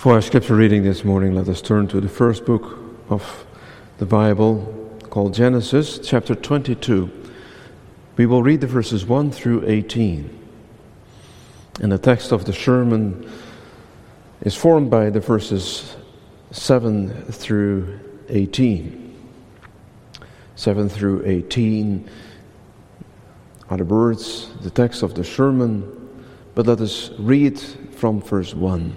For our scripture reading this morning, let us turn to the first book of the Bible, called Genesis, chapter 22. We will read the verses 1 through 18. And the text of the sermon is formed by the verses 7 through 18. 7 through 18 are the words, the text of the sermon, but let us read from verse 1.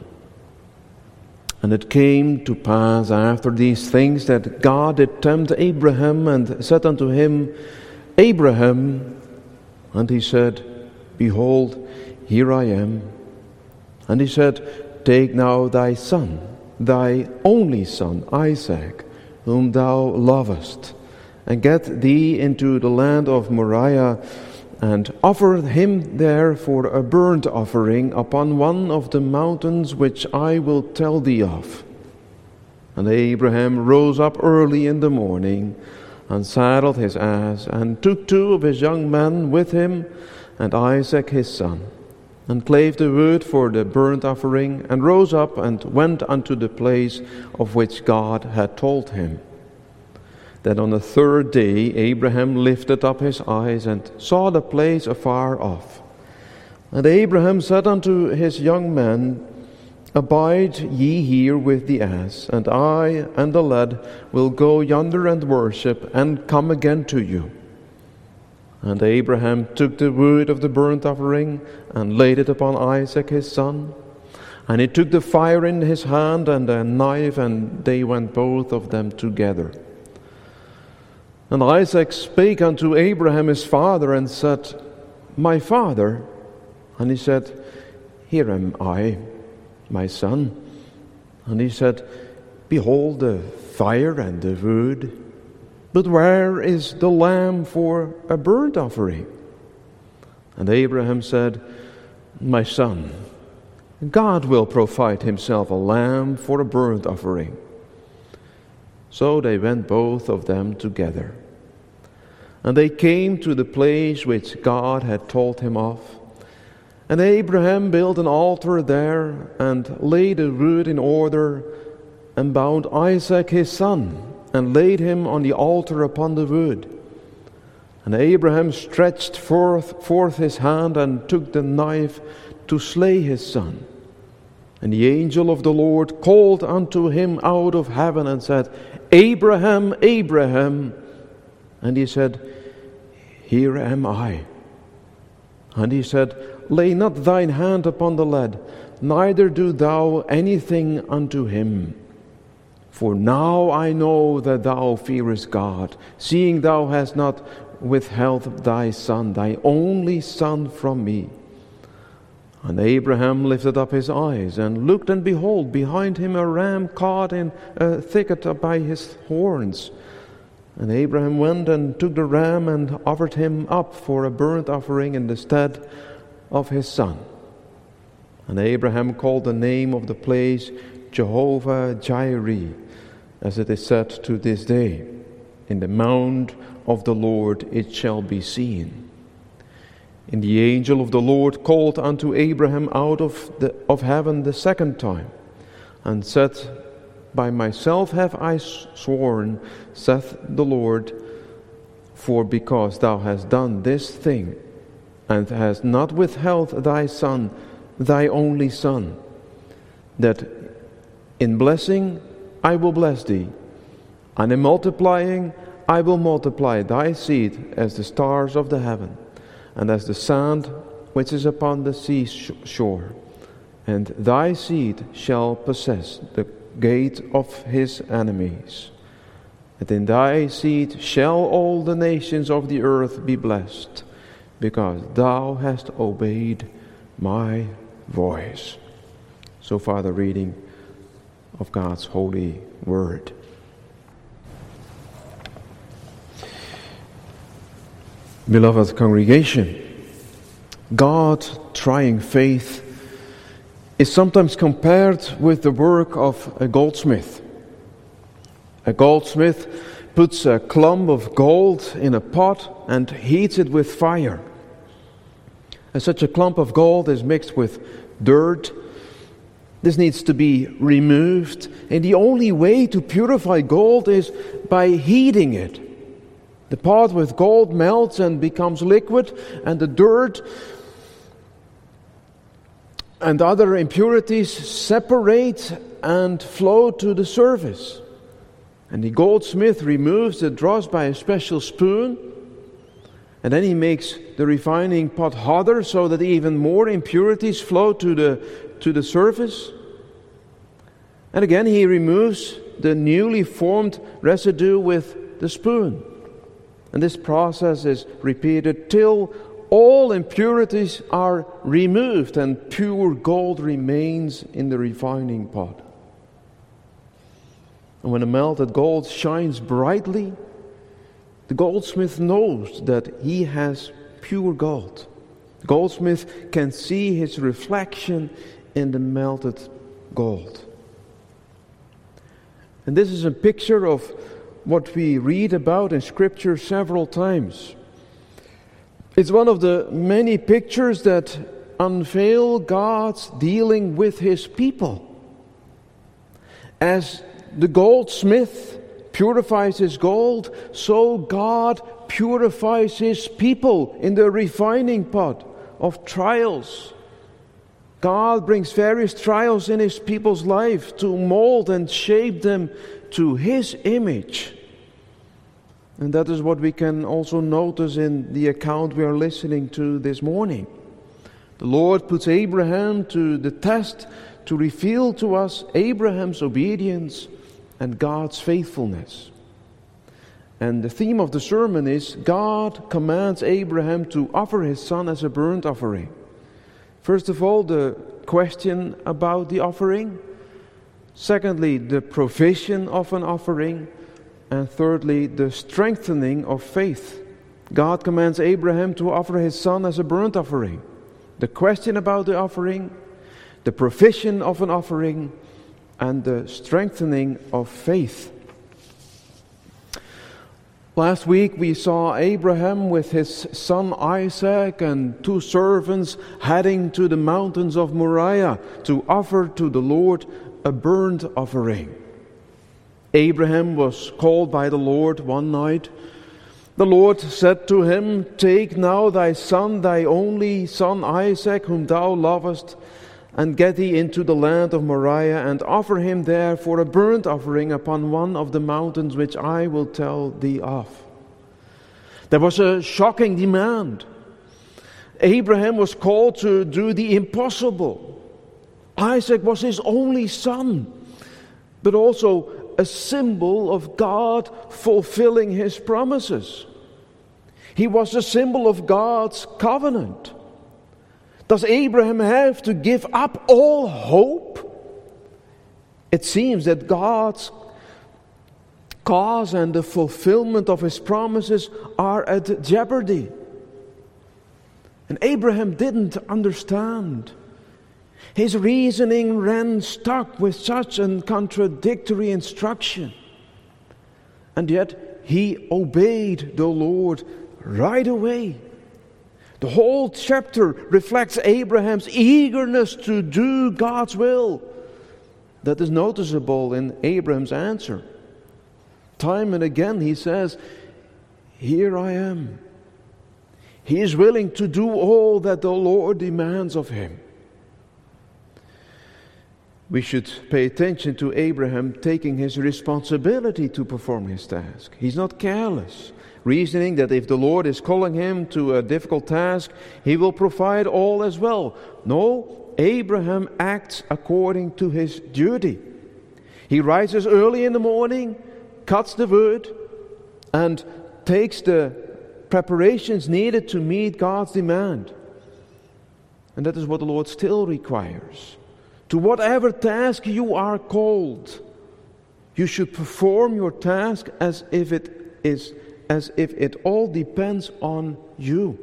And it came to pass after these things that God did tempt Abraham and said unto him, Abraham, and he said, Behold, here I am. And he said, Take now thy son, thy only son, Isaac, whom thou lovest, and get thee into the land of Moriah, and offer him there for a burnt offering upon one of the mountains which I will tell thee of. And Abraham rose up early in the morning, and saddled his ass, and took 2 of his young men with him, and Isaac his son, and clave the wood for the burnt offering, and rose up and went unto the place of which God had told him. Then on the 3rd day Abraham lifted up his eyes and saw the place afar off. And Abraham said unto his young men, Abide ye here with the ass, and I and the lad will go yonder and worship, and come again to you. And Abraham took the wood of the burnt offering, and laid it upon Isaac his son. And he took the fire in his hand and a knife, and they went both of them together. And Isaac spake unto Abraham his father, and said, My father. And he said, Here am I, my son. And he said, Behold the fire and the wood, but where is the lamb for a burnt offering? And Abraham said, My son, God will provide himself a lamb for a burnt offering. So they went both of them together. And they came to the place which God had told him of. And Abraham built an altar there, and laid the wood in order, and bound Isaac his son, and laid him on the altar upon the wood. And Abraham stretched forth his hand, and took the knife to slay his son. And the angel of the Lord called unto him out of heaven, and said, Abraham, Abraham. And he said, Here am I. And he said, Lay not thine hand upon the lad, neither do thou anything unto him. For now I know that thou fearest God, seeing thou hast not withheld thy son, thy only son, from me. And Abraham lifted up his eyes, and looked, and behold, behind him a ram caught in a thicket by his horns. And Abraham went and took the ram, and offered him up for a burnt offering in the stead of his son. And Abraham called the name of the place Jehovah-Jireh, as it is said to this day, In the mount of the Lord it shall be seen. And the angel of the Lord called unto Abraham out of heaven the 2nd time, and said, By myself have I sworn, saith the Lord, for because thou hast done this thing, and hast not withheld thy son, thy only son, that in blessing I will bless thee, and in multiplying I will multiply thy seed as the stars of the heaven, and as the sand which is upon the seashore. And thy seed shall possess the gate of his enemies. And in thy seed shall all the nations of the earth be blessed, because thou hast obeyed my voice. So far the reading of God's holy word. Beloved congregation, God-trying faith is sometimes compared with the work of a goldsmith. A goldsmith puts a clump of gold in a pot and heats it with fire. And such a clump of gold is mixed with dirt, This needs to be removed, and the only way to purify gold is by heating it. The pot with gold melts and becomes liquid, and the dirt and other impurities separate and flow to the surface. And the goldsmith removes the dross by a special spoon, and then he makes the refining pot hotter so that even more impurities flow to the surface. And again he removes the newly formed residue with the spoon. And this process is repeated till all impurities are removed and pure gold remains in the refining pot. And when the melted gold shines brightly, the goldsmith knows that he has pure gold. The goldsmith can see his reflection in the melted gold. And this is a picture of what we read about in Scripture several times. It's one of the many pictures that unveil God's dealing with His people. As the goldsmith purifies his gold, so God purifies His people in the refining pot of trials. God brings various trials in His people's life to mold and shape them to His image. And that is what we can also notice in the account we are listening to this morning. The Lord puts Abraham to the test to reveal to us Abraham's obedience and God's faithfulness. And the theme of the sermon is God commands Abraham to offer his son as a burnt offering. First of all, the question about the offering. Secondly, the provision of an offering. And thirdly, the strengthening of faith. God commands Abraham to offer his son as a burnt offering. The question about the offering, the provision of an offering, and the strengthening of faith. Last week we saw Abraham with his son Isaac and 2 servants heading to the mountains of Moriah to offer to the Lord a burnt offering. Abraham was called by the Lord one night. The Lord said to him, "Take now thy son, thy only son Isaac, whom thou lovest, and get thee into the land of Moriah, and offer him there for a burnt offering upon one of the mountains which I will tell thee of." There was a shocking demand. Abraham was called to do the impossible. Isaac was his only son, but also a symbol of God fulfilling His promises. He was a symbol of God's covenant. Does Abraham have to give up all hope? It seems that God's cause and the fulfillment of His promises are at jeopardy. And Abraham didn't understand. His reasoning ran stuck with such a contradictory instruction. And yet he obeyed the Lord right away. The whole chapter reflects Abraham's eagerness to do God's will. That is noticeable in Abraham's answer. Time and again he says, "Here I am." He is willing to do all that the Lord demands of him. We should pay attention to Abraham taking his responsibility to perform his task. He's not careless, reasoning that if the Lord is calling him to a difficult task, He will provide all as well. No, Abraham acts according to his duty. He rises early in the morning, cuts the wood, and takes the preparations needed to meet God's demand. And that is what the Lord still requires. To whatever task you are called, you should perform your task as if it all depends on you.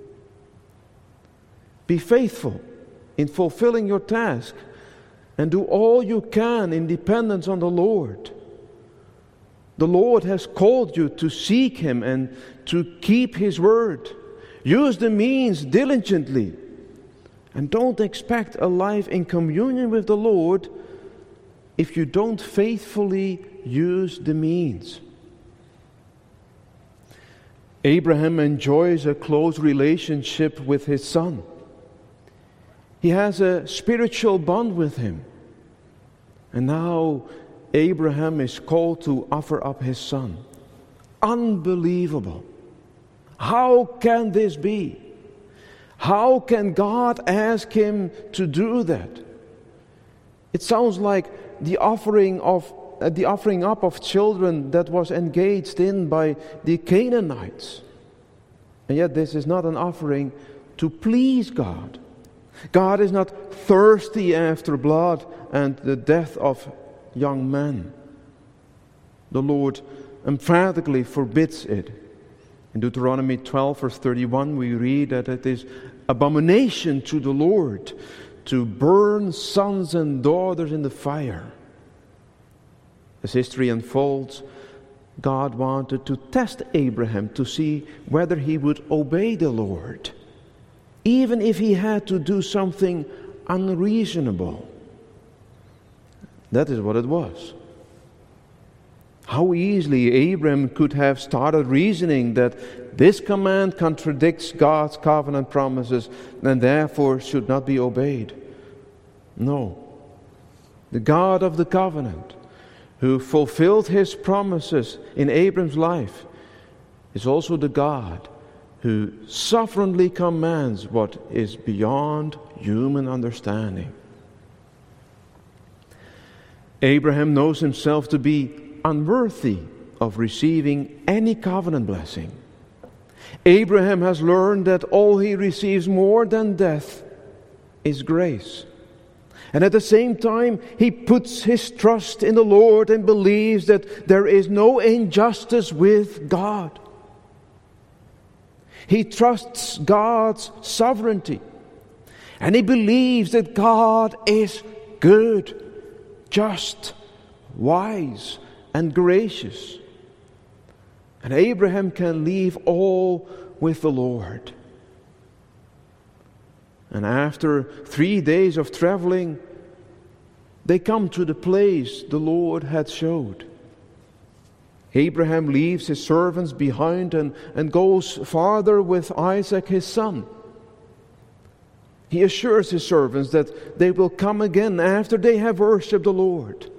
Be faithful in fulfilling your task and do all you can in dependence on the Lord. The Lord has called you to seek Him and to keep His word. Use the means diligently And don't expect a life in communion with the Lord if you don't faithfully use the means. Abraham enjoys a close relationship with his son. He has a spiritual bond with him. And now Abraham is called to offer up his son. Unbelievable. How can this be? How can God ask him to do that? It sounds like the offering up of children that was engaged in by the Canaanites. And yet this is not an offering to please God. God is not thirsty after blood and the death of young men. The Lord emphatically forbids it. In Deuteronomy 12 verse 31 we read that it is abomination to the Lord to burn sons and daughters in the fire. As history unfolds, God wanted to test Abraham to see whether he would obey the Lord, even if he had to do something unreasonable. That is what it was. How easily Abraham could have started reasoning that this command contradicts God's covenant promises and therefore should not be obeyed. No. The God of the covenant, who fulfilled his promises in Abraham's life, is also the God who sovereignly commands what is beyond human understanding. Abraham knows himself to be unworthy of receiving any covenant blessing. Abraham has learned that all he receives more than death is grace. And at the same time, he puts his trust in the Lord and believes that there is no injustice with God. He trusts God's sovereignty. And he believes that God is good, just, wise, and gracious. And Abraham can leave all with the Lord. And after 3 days of traveling, they come to the place the Lord had showed. Abraham leaves his servants behind and goes farther with Isaac his son. He assures his servants that they will come again after they have worshipped the Lord.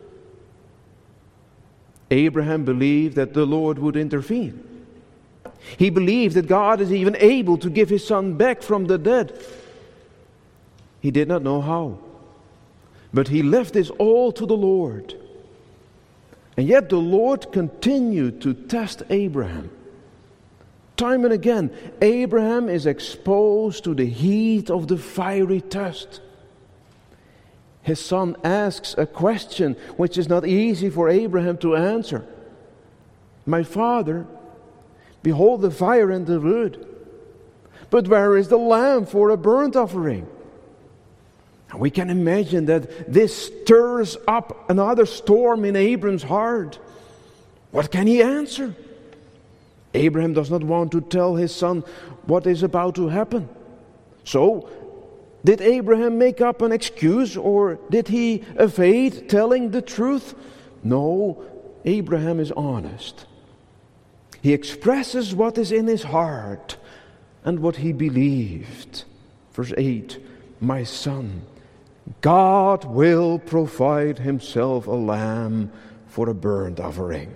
Abraham believed that the Lord would intervene. He believed that God is even able to give his son back from the dead. He did not know how. But he left this all to the Lord. And yet the Lord continued to test Abraham. Time and again, Abraham is exposed to the heat of the fiery test. His son asks a question which is not easy for Abraham to answer. My father, behold the fire and the wood, but where is the lamb for a burnt offering? And we can imagine that this stirs up another storm in Abraham's heart. What can he answer? Abraham does not want to tell his son what is about to happen. So, did Abraham make up an excuse, or did he evade telling the truth? No, Abraham is honest. He expresses what is in his heart and what he believed. Verse 8, my son, God will provide himself a lamb for a burnt offering.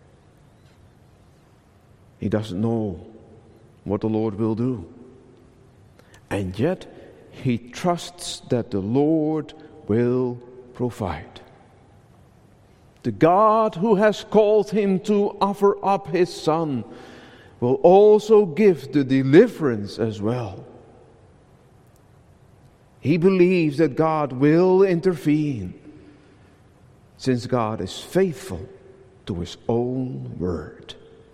He doesn't know what the Lord will do. And yet, he trusts that the Lord will provide. The God who has called him to offer up his son will also give the deliverance as well. He believes that God will intervene, since God is faithful to his own word.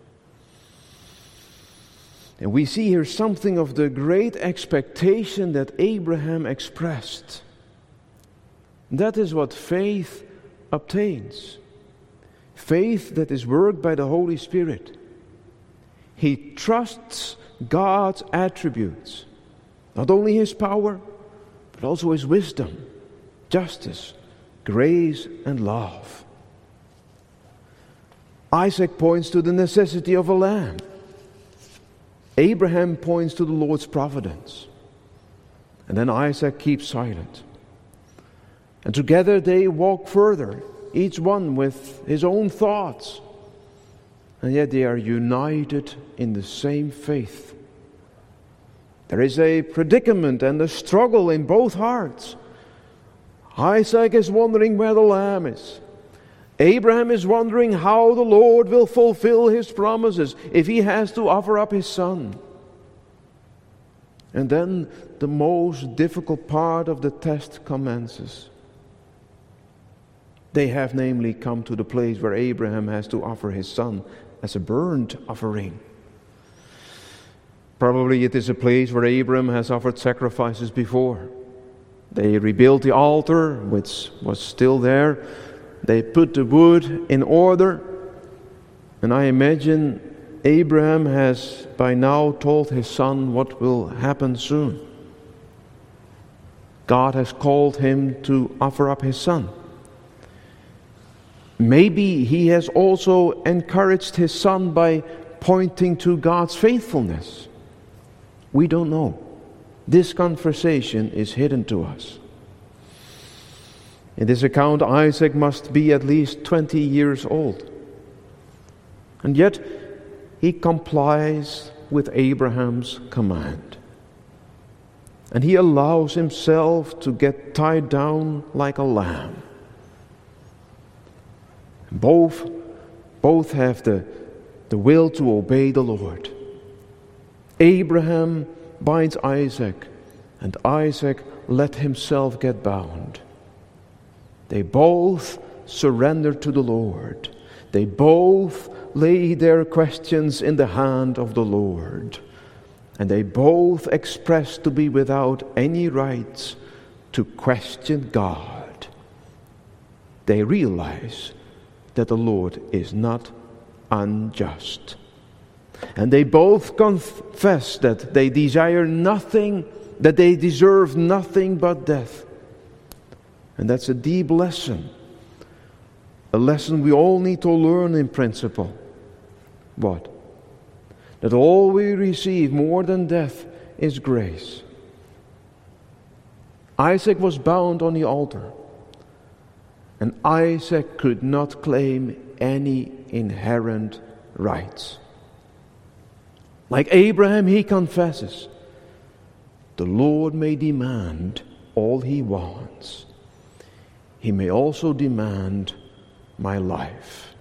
And we see here something of the great expectation that Abraham expressed. That is what faith obtains. Faith that is worked by the Holy Spirit. He trusts God's attributes. Not only his power, but also His wisdom, justice, grace, and love. Isaac points to the necessity of a lamb. Abraham points to the Lord's providence. And then Isaac keeps silent. And together they walk further, each one with his own thoughts. And yet they are united in the same faith. There is a predicament and a struggle in both hearts. Isaac is wondering where the lamb is. Abraham is wondering how the Lord will fulfill His promises if he has to offer up his son. And then the most difficult part of the test commences. They have namely come to the place where Abraham has to offer his son as a burnt offering. Probably it is a place where Abraham has offered sacrifices before. They rebuilt the altar, which was still there. They put the wood in order. And I imagine Abraham has by now told his son what will happen soon. God has called him to offer up his son. Maybe he has also encouraged his son by pointing to God's faithfulness. We don't know. This conversation is hidden to us. In this account, Isaac must be at least 20 years old. And yet, he complies with Abraham's command. And he allows himself to get tied down like a lamb. Both have the will to obey the Lord. Abraham binds Isaac, and Isaac let himself get bound. They both surrender to the Lord. They both lay their questions in the hand of the Lord. And they both express to be without any rights to question God. They realize that the Lord is not unjust. And they both confess that they desire nothing, that they deserve nothing but death. And that's a deep lesson. A lesson we all need to learn in principle. What? That all we receive more than death is grace. Isaac was bound on the altar. And Isaac could not claim any inherent rights. Like Abraham, he confesses, the Lord may demand all He wants. He may also demand my life.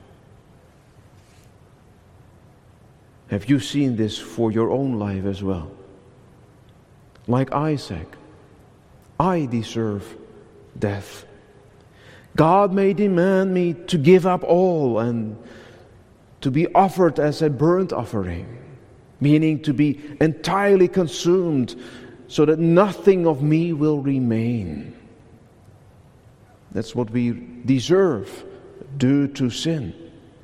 Have you seen this for your own life as well? Like Isaac, I deserve death. God may demand me to give up all and to be offered as a burnt offering, meaning to be entirely consumed so that nothing of me will remain. That's what we deserve due to sin.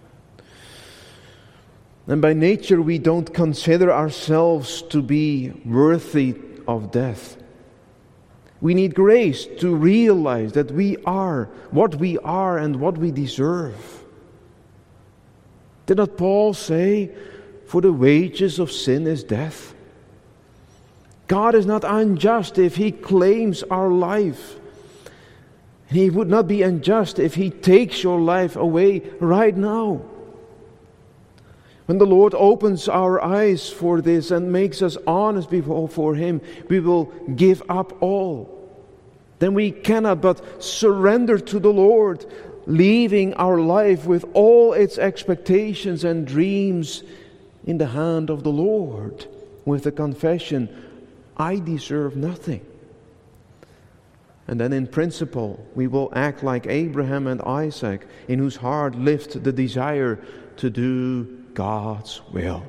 And by nature we don't consider ourselves to be worthy of death. We need grace to realize that we are what we are and what we deserve. Did not Paul say, for the wages of sin is death? God is not unjust if He claims our life. He would not be unjust if He takes your life away right now. When the Lord opens our eyes for this and makes us honest before Him, we will give up all. Then we cannot but surrender to the Lord, leaving our life with all its expectations and dreams in the hand of the Lord, with the confession, I deserve nothing. And then in principle, we will act like Abraham and Isaac, in whose heart lived the desire to do God's will.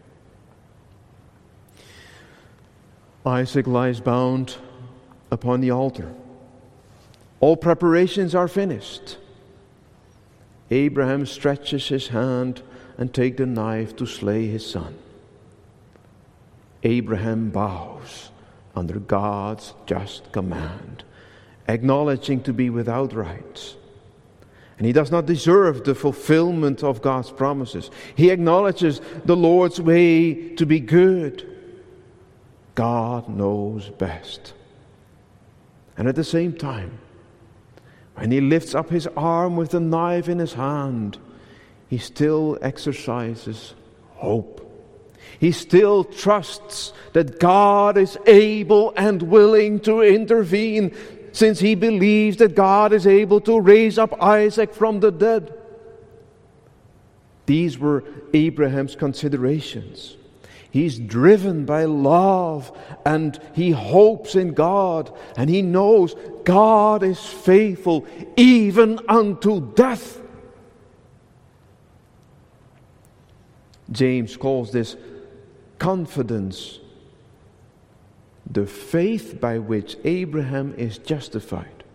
Isaac lies bound upon the altar. All preparations are finished. Abraham stretches his hand and takes the knife to slay his son. Abraham bows under God's just command, acknowledging to be without rights. And he does not deserve the fulfillment of God's promises. He acknowledges the Lord's way to be good. God knows best. And at the same time, when he lifts up his arm with the knife in his hand, he still exercises hope. He still trusts that God is able and willing to intervene, since he believes that God is able to raise up Isaac from the dead. These were Abraham's considerations. He's driven by love, and he hopes in God, and he knows God is faithful even unto death. James calls this confidence the faith by which Abraham is justified.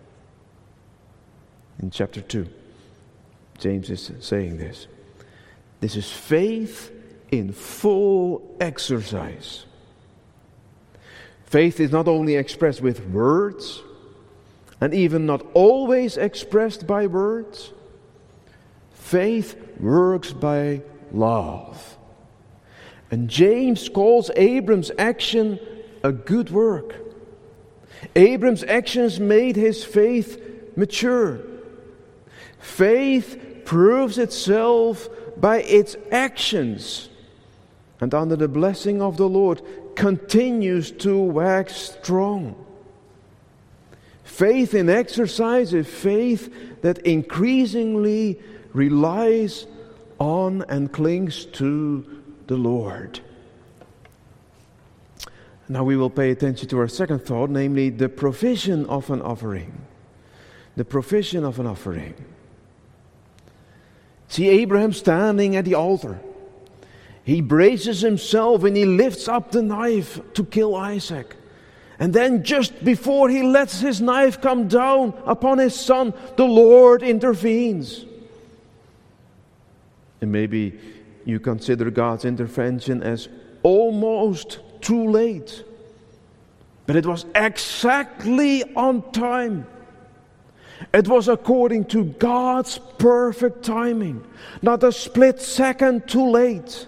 In chapter 2, James is saying this. This is faith in full exercise. Faith is not only expressed with words, and even not always expressed by words. Faith works by love. And James calls Abram's action a good work. Abram's actions made his faith mature. Faith proves itself by its actions, and under the blessing of the Lord continues to wax strong. Faith in exercise is faith that increasingly relies on and clings to the Lord. Now we will pay attention to our second thought, namely the provision of an offering. The provision of an offering. See Abraham standing at the altar. He braces himself and he lifts up the knife to kill Isaac. And then just before he lets his knife come down upon his son, the Lord intervenes. And maybe you consider God's intervention as almost too late. But it was exactly on time. It was according to God's perfect timing, not a split second too late.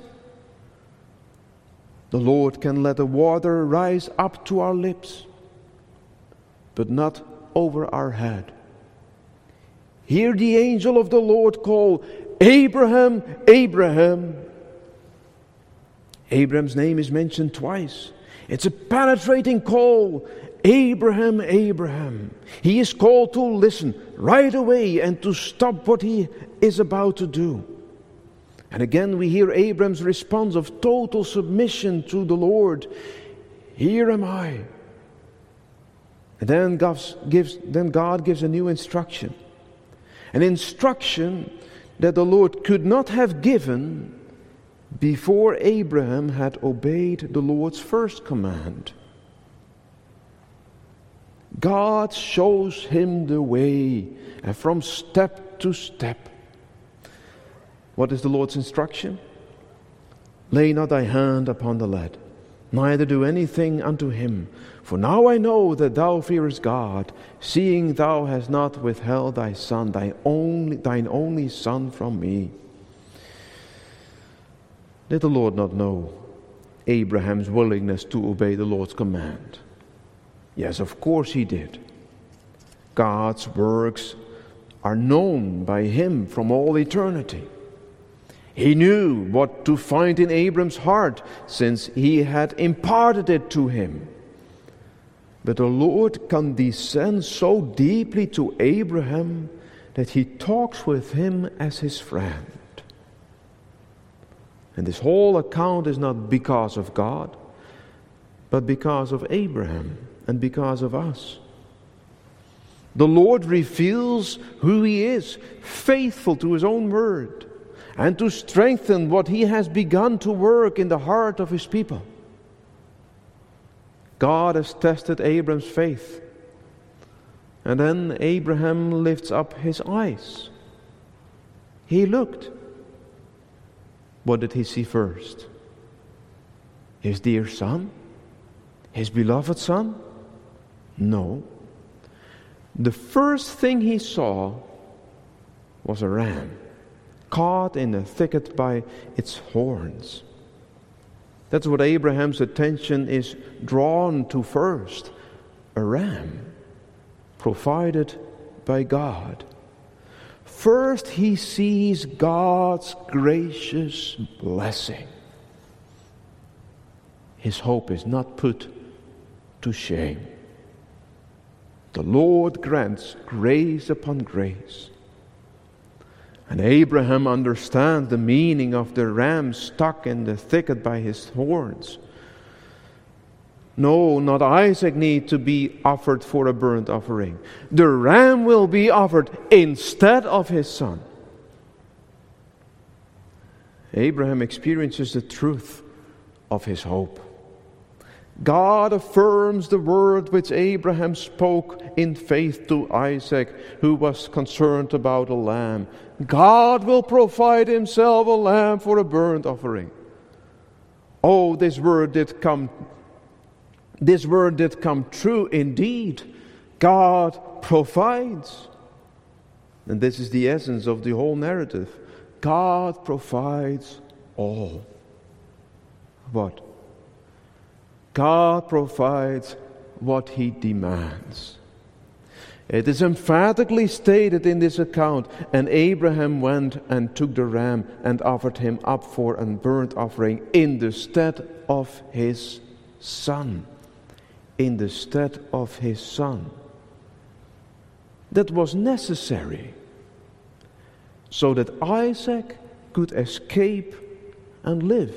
The Lord can let the water rise up to our lips, but not over our head. Hear the angel of the Lord call, Abraham, Abraham. Abraham's name is mentioned twice. It's a penetrating call. Abraham, Abraham. He is called to listen right away and to stop what he is about to do. And again we hear Abraham's response of total submission to the Lord. Here am I. And then God gives a new instruction. An instruction that the Lord could not have given before Abraham had obeyed the Lord's first command. God shows him the way, and from step to step. What is the Lord's instruction? Lay not thy hand upon the lad, neither do anything unto him. For now I know that thou fearest God, seeing thou hast not withheld thy son, thine only son from me. Did the Lord not know Abraham's willingness to obey the Lord's command? Yes, of course he did. God's works are known by him from all eternity. He knew what to find in Abram's heart, since he had imparted it to him. But the Lord condescends so deeply to Abraham that he talks with him as his friend. And this whole account is not because of God, but because of Abraham and because of us. The Lord reveals who he is, faithful to his own word, and to strengthen what he has begun to work in the heart of his people. God has tested Abraham's faith. And then Abraham lifts up his eyes. He looked. What did he see first? His dear son? His beloved son? No. The first thing he saw was a ram, caught in a thicket by its horns. That's what Abraham's attention is drawn to first. A ram, provided by God. First he sees God's gracious blessing. His hope is not put to shame. The Lord grants grace upon grace. And Abraham understands the meaning of the ram stuck in the thicket by his horns. No, not Isaac need to be offered for a burnt offering. The ram will be offered instead of his son. Abraham experiences the truth of his hope. God affirms the word which Abraham spoke in faith to Isaac, who was concerned about a lamb. God will provide himself a lamb for a burnt offering. Oh, this word did come true indeed. God provides. And this is the essence of the whole narrative. God provides all. What? God provides what He demands. It is emphatically stated in this account, and Abraham went and took the ram and offered him up for a burnt offering in the stead of his son. In the stead of his son. That was necessary so that Isaac could escape and live.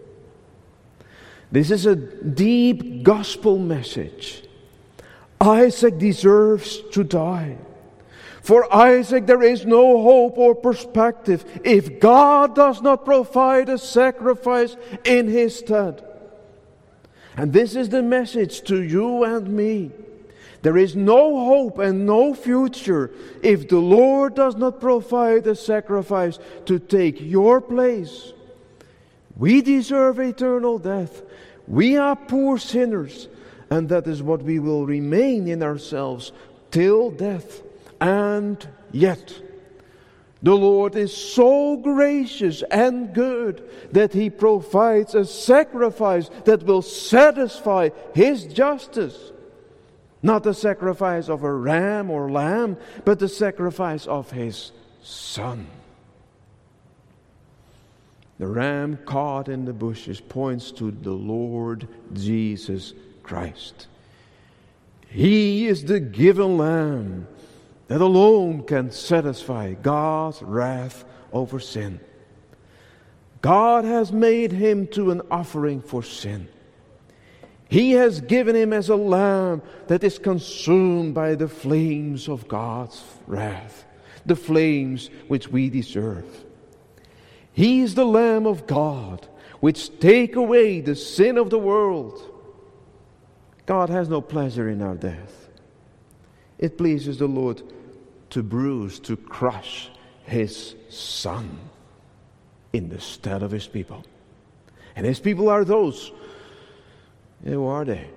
This is a deep gospel message. Isaac deserves to die. For Isaac there is no hope or perspective if God does not provide a sacrifice in his stead. And this is the message to you and me. There is no hope and no future if the Lord does not provide a sacrifice to take your place. We deserve eternal death. We are poor sinners, and that is what we will remain in ourselves till death. And yet, the Lord is so gracious and good that He provides a sacrifice that will satisfy His justice. Not the sacrifice of a ram or lamb, but the sacrifice of His Son. The ram caught in the bushes points to the Lord Jesus Christ. He is the given lamb that alone can satisfy God's wrath over sin. God has made Him to an offering for sin. He has given Him as a lamb that is consumed by the flames of God's wrath, the flames which we deserve. He is the Lamb of God, which take away the sin of the world. God has no pleasure in our death. It pleases the Lord to bruise, to crush His Son in the stead of His people. And His people are those. Who are they?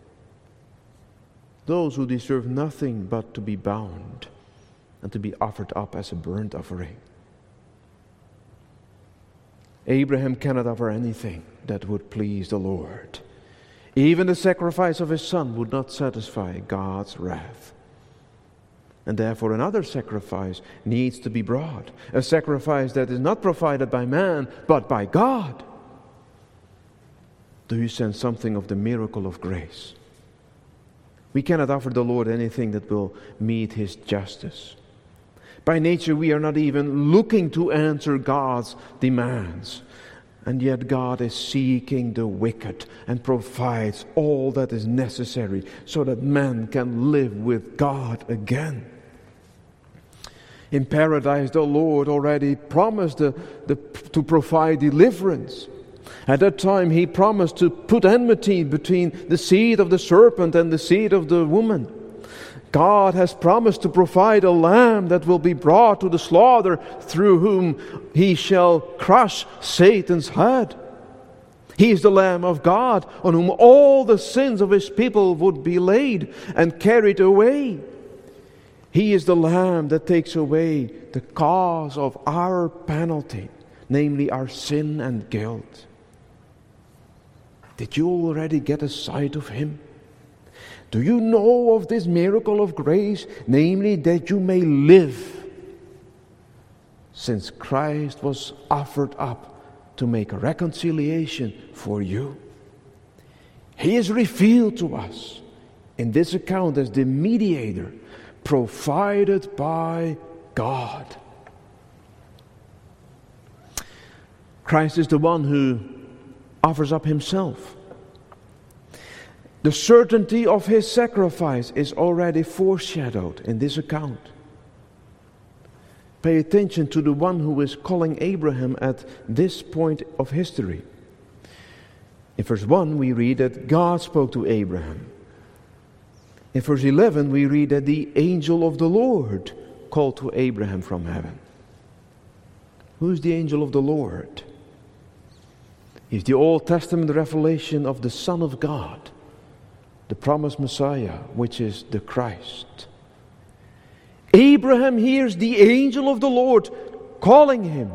Those who deserve nothing but to be bound and to be offered up as a burnt offering. Abraham cannot offer anything that would please the Lord. Even the sacrifice of his son would not satisfy God's wrath. And therefore another sacrifice needs to be brought. A sacrifice that is not provided by man, but by God. Do you sense something of the miracle of grace? We cannot offer the Lord anything that will meet His justice. By nature, we are not even looking to answer God's demands. And yet God is seeking the wicked and provides all that is necessary so that man can live with God again. In paradise, the Lord already promised to provide deliverance. At that time, He promised to put enmity between the seed of the serpent and the seed of the woman. God has promised to provide a lamb that will be brought to the slaughter, through whom He shall crush Satan's head. He is the Lamb of God on whom all the sins of His people would be laid and carried away. He is the Lamb that takes away the cause of our penalty, namely our sin and guilt. Did you already get a sight of Him? Do you know of this miracle of grace, namely that you may live, since Christ was offered up to make a reconciliation for you? He is revealed to us in this account as the mediator provided by God. Christ is the one who offers up Himself. The certainty of His sacrifice is already foreshadowed in this account. Pay attention to the one who is calling Abraham at this point of history. In verse 1 we read that God spoke to Abraham. In verse 11 we read that the angel of the Lord called to Abraham from heaven. Who is the angel of the Lord? He's the Old Testament revelation of the Son of God, the promised Messiah, which is the Christ. Abraham hears the angel of the Lord calling him.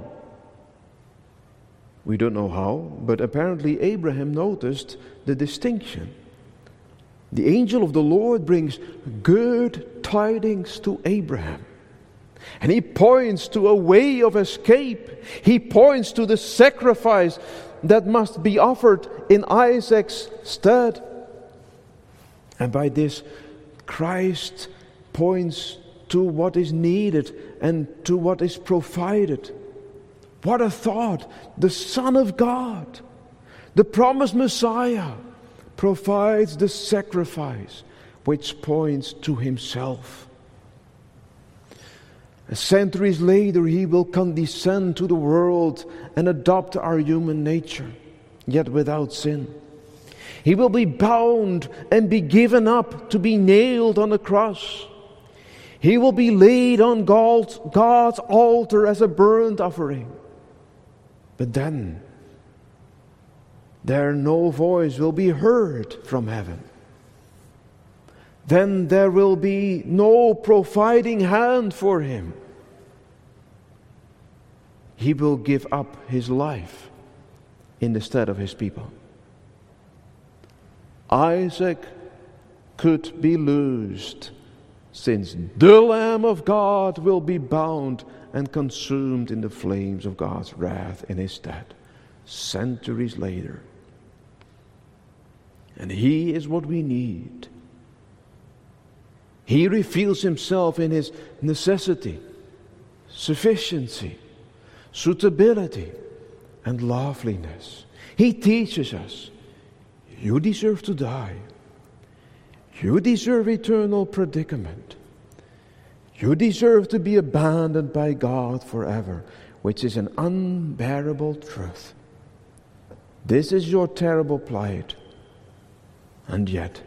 We don't know how, but apparently Abraham noticed the distinction. The angel of the Lord brings good tidings to Abraham. And he points to a way of escape. He points to the sacrifice that must be offered in Isaac's stead. And by this, Christ points to what is needed and to what is provided. What a thought! The Son of God, the promised Messiah, provides the sacrifice which points to Himself. Centuries later, He will condescend to the world and adopt our human nature, yet without sin. He will be bound and be given up to be nailed on a cross. He will be laid on God's altar as a burnt offering. But then, there no voice will be heard from heaven. Then there will be no providing hand for Him. He will give up His life in the stead of His people. Isaac could be loosed, since the Lamb of God will be bound and consumed in the flames of God's wrath in His stead, centuries later. And He is what we need. He reveals Himself in His necessity, sufficiency, suitability, and loveliness. He teaches us, you deserve to die. You deserve eternal predicament. You deserve to be abandoned by God forever, which is an unbearable truth. This is your terrible plight. And yet,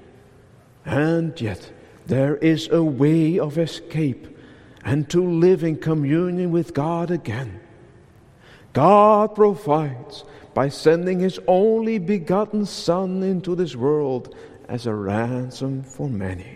there is a way of escape and to live in communion with God again. God provides by sending His only begotten Son into this world as a ransom for many.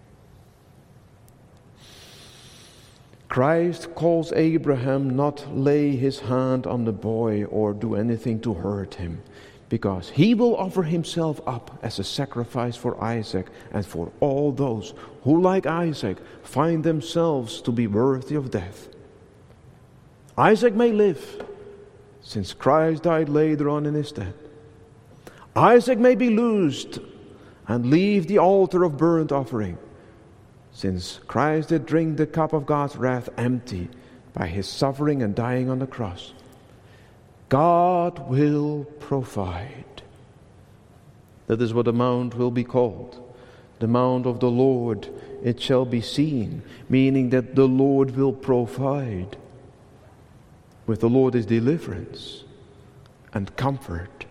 Christ calls Abraham not lay his hand on the boy or do anything to hurt him, because he will offer himself up as a sacrifice for Isaac and for all those who, like Isaac, find themselves to be worthy of death. Isaac may live, since Christ died later on in his stead. Isaac may be loosed and leave the altar of burnt offering, since Christ did drink the cup of God's wrath empty by His suffering and dying on the cross. God will provide. That is what the mount will be called. The mount of the Lord, it shall be seen, meaning that the Lord will provide. With the Lord is deliverance and comfort.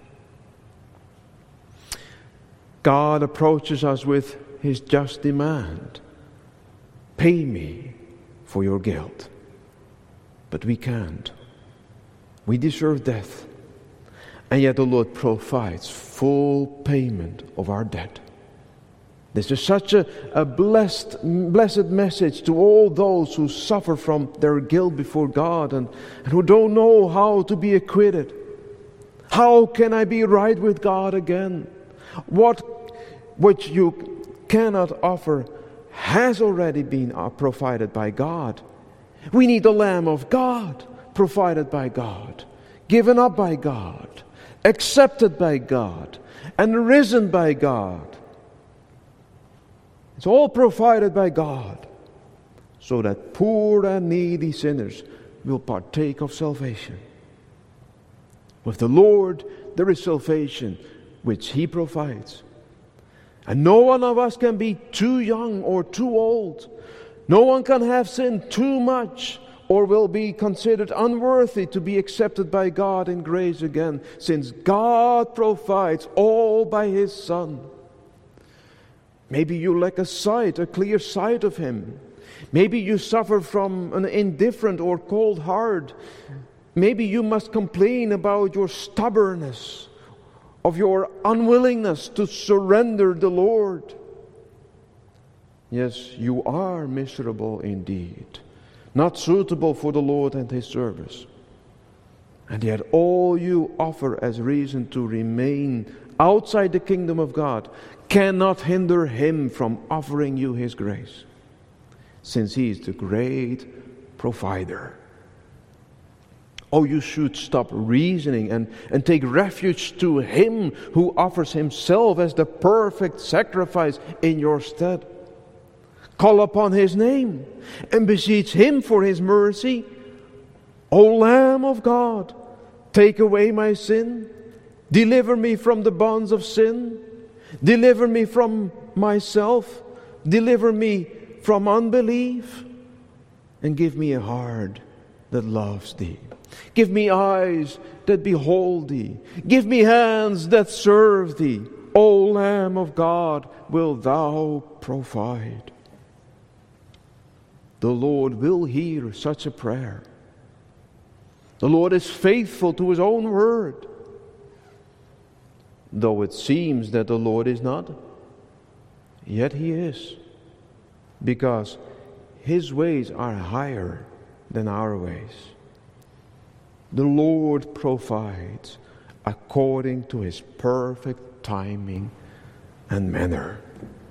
God approaches us with His just demand. Pay me for your guilt. But we can't. We deserve death. And yet the Lord provides full payment of our debt. This is such a blessed message to all those who suffer from their guilt before God and who don't know how to be acquitted. How can I be right with God again? What which you cannot offer has already been provided by God. We need the Lamb of God, provided by God, given up by God, accepted by God, and risen by God. It's all provided by God, so that poor and needy sinners will partake of salvation. With the Lord, there is salvation, which He provides. And no one of us can be too young or too old. No one can have sinned too much or will be considered unworthy to be accepted by God in grace again, since God provides all by His Son. Maybe you lack a clear sight of Him. Maybe you suffer from an indifferent or cold heart. Maybe you must complain about your stubbornness, of your unwillingness to surrender the Lord. Yes, you are miserable indeed, not suitable for the Lord and His service. And yet all you offer as reason to remain outside the kingdom of God cannot hinder Him from offering you His grace, since He is the great provider. Oh, you should stop reasoning and take refuge to Him who offers Himself as the perfect sacrifice in your stead. Call upon His name and beseech Him for His mercy. O Lamb of God, take away my sin. Deliver me from the bonds of sin. Deliver me from myself. Deliver me from unbelief. And give me a heart that loves Thee. Give me eyes that behold Thee. Give me hands that serve Thee. O Lamb of God, wilt Thou provide? The Lord will hear such a prayer. The Lord is faithful to His own word. Though it seems that the Lord is not, yet He is, because His ways are higher than our ways. The Lord provides according to His perfect timing and manner.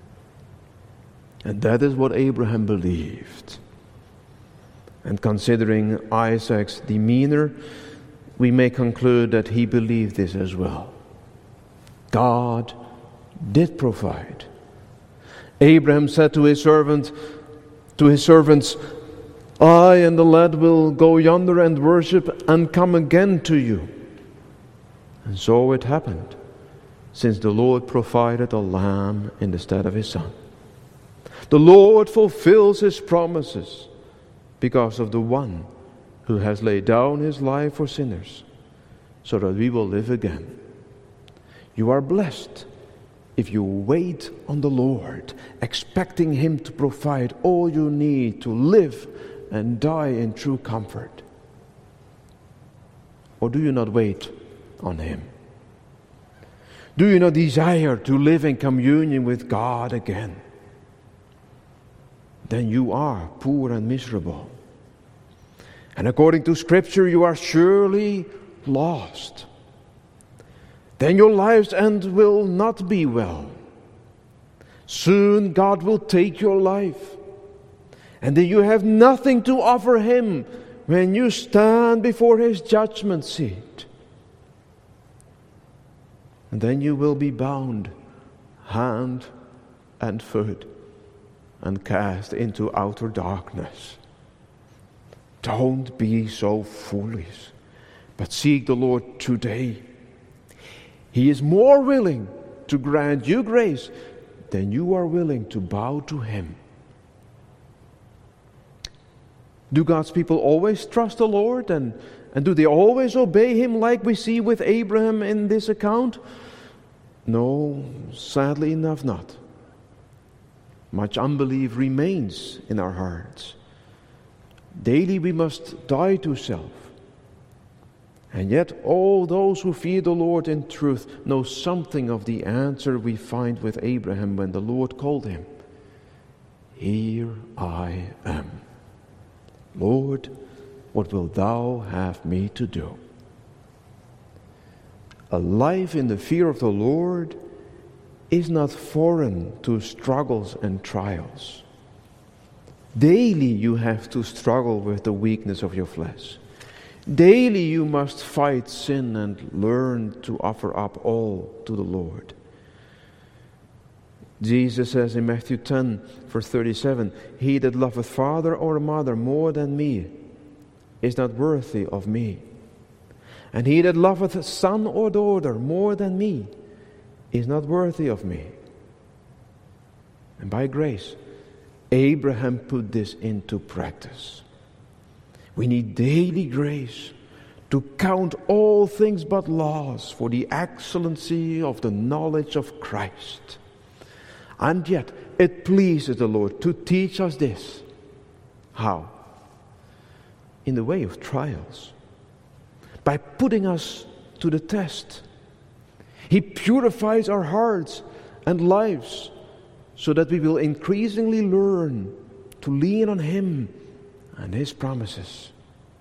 And that is what Abraham believed. And considering Isaac's demeanor, we may conclude that he believed this as well. God did provide. Abraham said to his servants, I and the lad will go yonder and worship and come again to you. And so it happened, since the Lord provided a lamb in the stead of His Son. The Lord fulfills His promises because of the one who has laid down His life for sinners, so that we will live again. You are blessed if you wait on the Lord, expecting Him to provide all you need to live and die in true comfort. Or do you not wait on Him? Do you not desire to live in communion with God again? Then you are poor and miserable. And according to Scripture, you are surely lost. Then your life's end will not be well. Soon God will take your life. And then you have nothing to offer Him when you stand before His judgment seat. And then you will be bound hand and foot and cast into outer darkness. Don't be so foolish, but seek the Lord today. He is more willing to grant you grace than you are willing to bow to Him. Do God's people always trust the Lord? And do they always obey Him like we see with Abraham in this account? No, sadly enough not. Much unbelief remains in our hearts. Daily we must die to self. And yet all those who fear the Lord in truth know something of the answer we find with Abraham when the Lord called him. Here I am. Lord, what wilt thou have me to do? A life in the fear of the Lord is not foreign to struggles and trials. Daily you have to struggle with the weakness of your flesh. Daily you must fight sin and learn to offer up all to the Lord. Jesus says in Matthew 10, verse 37, He that loveth father or mother more than me is not worthy of me. And he that loveth son or daughter more than me is not worthy of me. And by grace, Abraham put this into practice. We need daily grace to count all things but loss for the excellency of the knowledge of Christ. And yet, it pleases the Lord to teach us this. How? In the way of trials. By putting us to the test. He purifies our hearts and lives so that we will increasingly learn to lean on Him and His promises.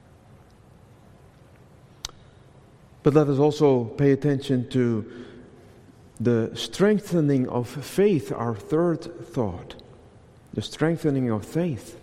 But let us also pay attention to the strengthening of faith, our third thought. The strengthening of faith.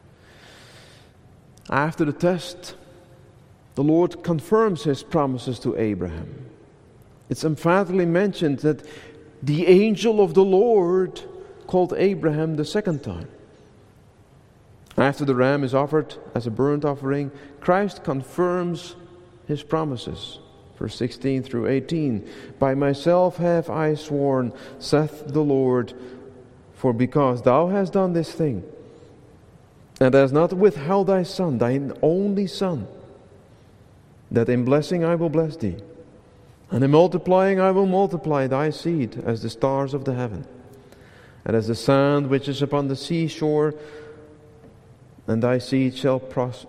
After the test, the Lord confirms His promises to Abraham. It's emphatically mentioned that the angel of the Lord called Abraham the second time. After the ram is offered as a burnt offering, Christ confirms His promises. Verse 16 through 18. By myself have I sworn, saith the Lord, for because thou hast done this thing, and hast not withheld thy son, thine only son, that in blessing I will bless thee, and in multiplying I will multiply thy seed as the stars of the heaven, and as the sand which is upon the seashore, and thy seed shall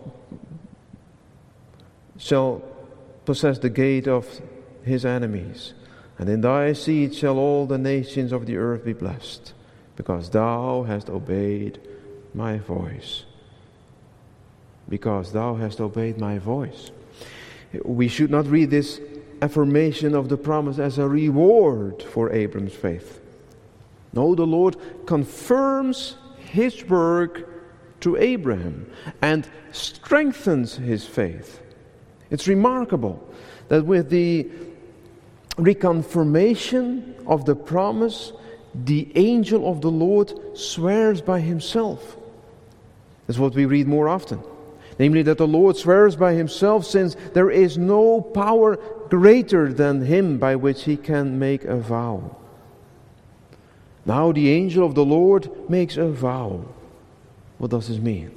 possess the gate of his enemies, and in thy seed shall all the nations of the earth be blessed, because thou hast obeyed my voice. Because thou hast obeyed my voice. We should not read this affirmation of the promise as a reward for Abram's faith. No, the Lord confirms His work to Abraham and strengthens his faith. It's remarkable that with the reconfirmation of the promise, the angel of the Lord swears by himself. That's what we read more often. Namely, that the Lord swears by Himself, since there is no power greater than Him by which He can make a vow. Now the angel of the Lord makes a vow. What does this mean?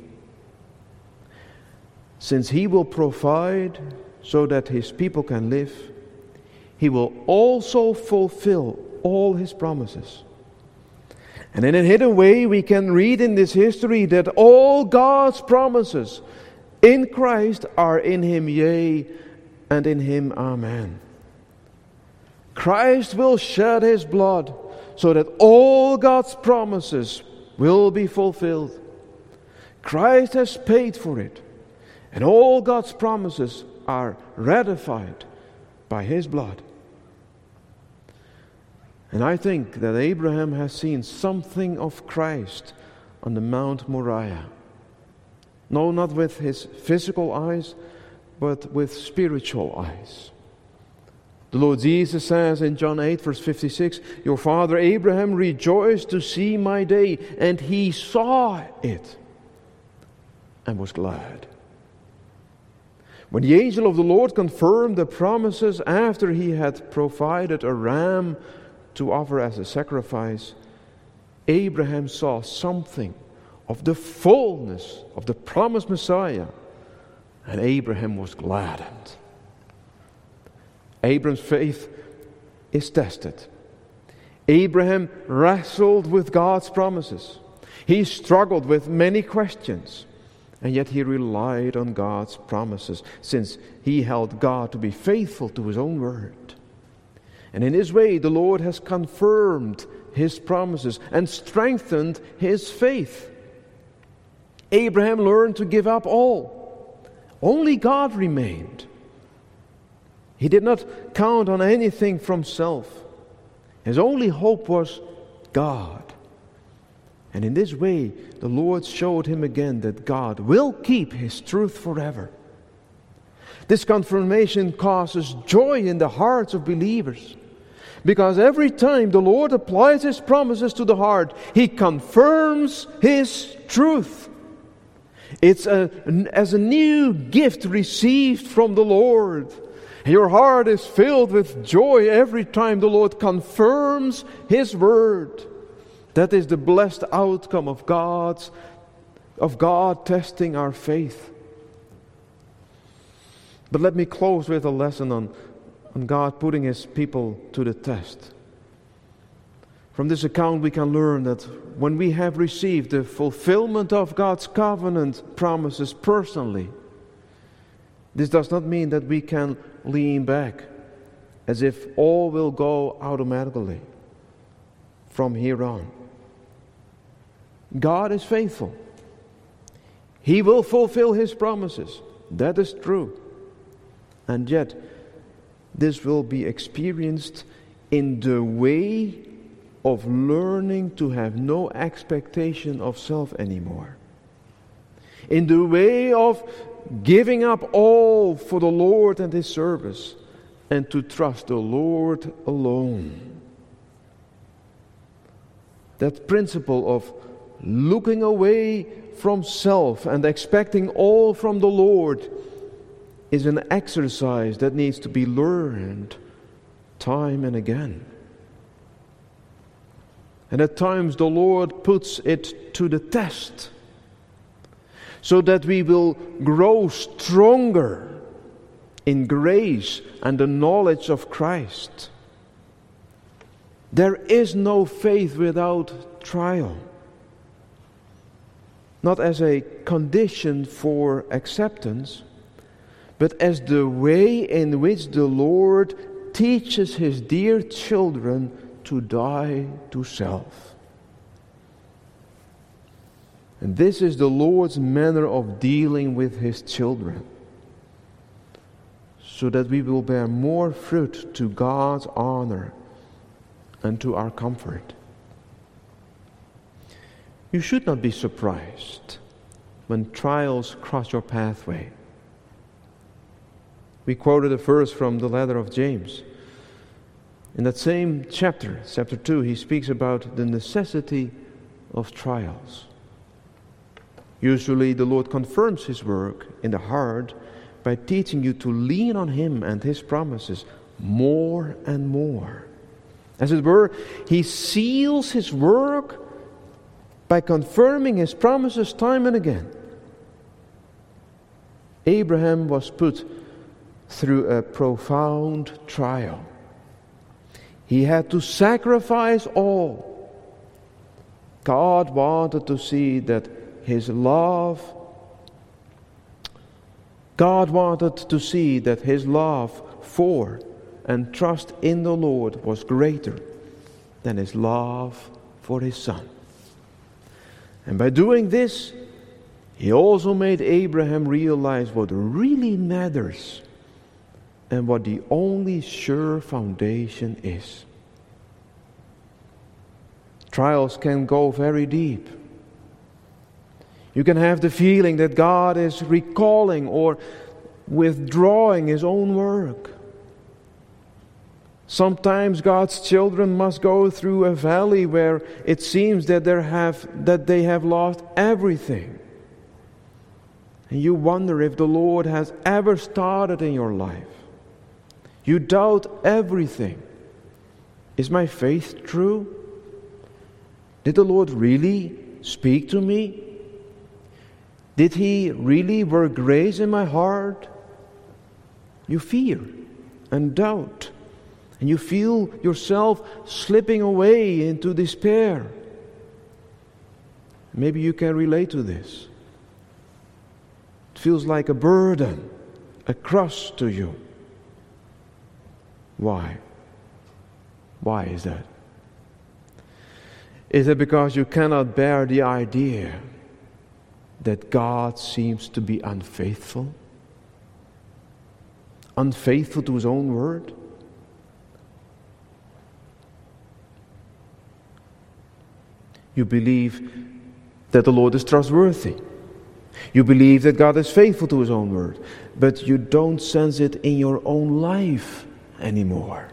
Since He will provide so that His people can live, He will also fulfill all His promises. And in a hidden way, we can read in this history that all God's promises in Christ are in Him, yea, and in Him, amen. Christ will shed His blood so that all God's promises will be fulfilled. Christ has paid for it, and all God's promises are ratified by His blood. And I think that Abraham has seen something of Christ on the Mount Moriah. No, not with his physical eyes, but with spiritual eyes. The Lord Jesus says in John 8, verse 56, Your father Abraham rejoiced to see my day, and he saw it and was glad. When the angel of the Lord confirmed the promises after he had provided a ram to offer as a sacrifice, Abraham saw something of the fullness of the promised Messiah, and Abraham was gladdened. Abraham's faith is tested. Abraham wrestled with God's promises. He struggled with many questions. And yet he relied on God's promises, since he held God to be faithful to his own word. And in this way, the Lord has confirmed his promises and strengthened his faith. Abraham learned to give up all. Only God remained. He did not count on anything from self. His only hope was God. And in this way, the Lord showed him again that God will keep his truth forever. This confirmation causes joy in the hearts of believers, because every time the Lord applies his promises to the heart, he confirms his truth. It's as a new gift received from the Lord. Your heart is filled with joy every time the Lord confirms his word. That is the blessed outcome of God testing our faith. But let me close with a lesson on God putting his people to the test. From this account we can learn that when we have received the fulfillment of God's covenant promises personally, this does not mean that we can lean back as if all will go automatically from here on. God is faithful. He will fulfill his promises. That is true. And yet, this will be experienced in the way of learning to have no expectation of self anymore. In the way of giving up all for the Lord and his service, and to trust the Lord alone. That principle of looking away from self and expecting all from the Lord is an exercise that needs to be learned time and again. And at times the Lord puts it to the test, so that we will grow stronger in grace and the knowledge of Christ. There is no faith without trial. Not as a condition for acceptance, but as the way in which the Lord teaches his dear children to die to self. And this is the Lord's manner of dealing with his children, so that we will bear more fruit to God's honor and to our comfort. You should not be surprised when trials cross your pathway. We quoted a verse from the letter of James. In that same chapter 2, he speaks about the necessity of trials. Usually the Lord confirms his work in the heart by teaching you to lean on him and his promises more and more. As it were, he seals his work by confirming his promises time and again. Abraham was put through a profound trial. He had to sacrifice all. God wanted to see that his love for and trust in the Lord was greater than his love for his son. And by doing this, he also made Abraham realize what really matters and what the only sure foundation is. Trials can go very deep. You can have the feeling that God is recalling or withdrawing his own work. Sometimes God's children must go through a valley where it seems that they have lost everything. And you wonder if the Lord has ever started in your life. You doubt everything. Is my faith true? Did the Lord really speak to me? Did he really work grace in my heart? You fear and doubt, and you feel yourself slipping away into despair. Maybe you can relate to this. feels like a burden, a cross to you. Why? Why is that? Is it because you cannot bear the idea that God seems to be unfaithful? Unfaithful to His own word? You believe that the Lord is trustworthy. You believe that God is faithful to His own word. But you don't sense it in your own life anymore.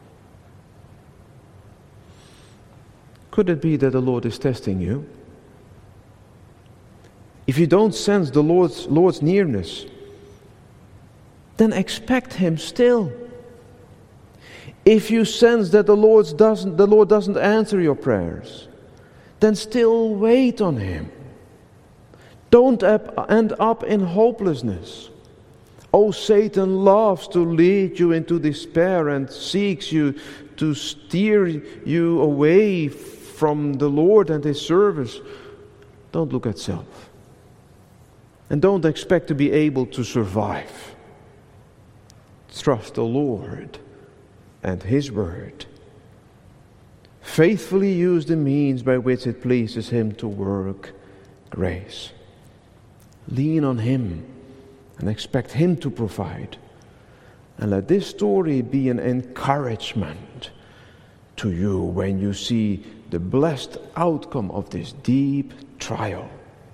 Could it be that the Lord is testing you? If you don't sense the Lord's nearness, then expect Him still. If you sense that the Lord doesn't answer your prayers, then still wait on Him. Don't end up in hopelessness. Oh, Satan loves to lead you into despair and seeks you to steer you away from the Lord and His service. Don't look at self. And don't expect to be able to survive. Trust the Lord and His word. Faithfully use the means by which it pleases Him to work grace. Lean on Him and expect Him to provide. And let this story be an encouragement to you when you see the blessed outcome of this deep trial.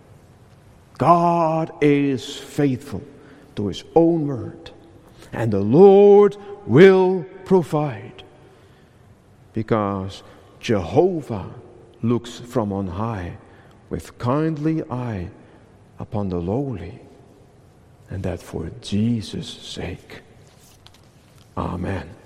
God is faithful to His own word, and the Lord will provide, because Jehovah looks from on high with kindly eye upon the lowly, and that for Jesus' sake. Amen.